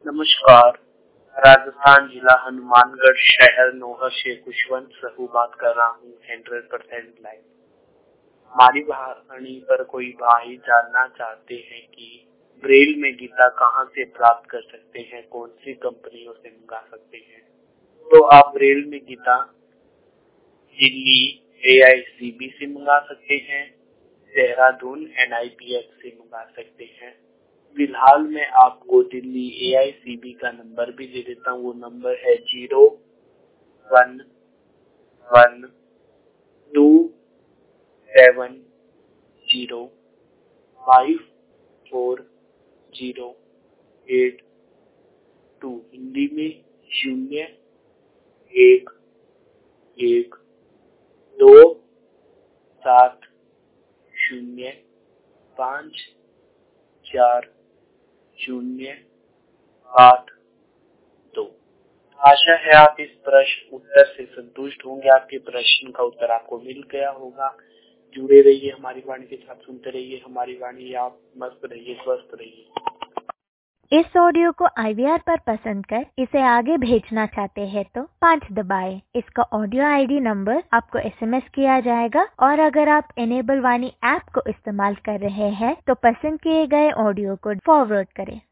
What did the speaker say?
नमस्कार। राजस्थान जिला हनुमानगढ़ शहर नोहर से खुशवंत सहू बात कर रहा हूँ 100% लाइव। हमारी वाणी पर कोई भाई जानना चाहते हैं कि ब्रेल में गीता कहाँ से प्राप्त कर सकते हैं, कौन सी कंपनियों से मंगा सकते हैं। तो आप ब्रेल में गीता दिल्ली AICB से मंगा सकते हैं, देहरादून NIPX से मंगा सकते हैं। फिलहाल मैं आपको दिल्ली AICB का नंबर भी दे देता हूँ। वो नंबर है 0112705408। हिंदी में 0112705408। आशा है आप इस प्रश्न उत्तर से संतुष्ट होंगे। आपके प्रश्न का उत्तर आपको मिल गया होगा। जुड़े रहिए हमारी वाणी के साथ, सुनते रहिए हमारी वाणी। आप मस्त रहिए, स्वस्थ रहिए। इस ऑडियो को IVR पर पसंद कर इसे आगे भेजना चाहते हैं तो 5 दबाएं। इसका ऑडियो ID नंबर आपको SMS किया जाएगा और अगर आप इनेबल वाणी ऐप को इस्तेमाल कर रहे हैं तो पसंद किए गए ऑडियो को फॉरवर्ड करें।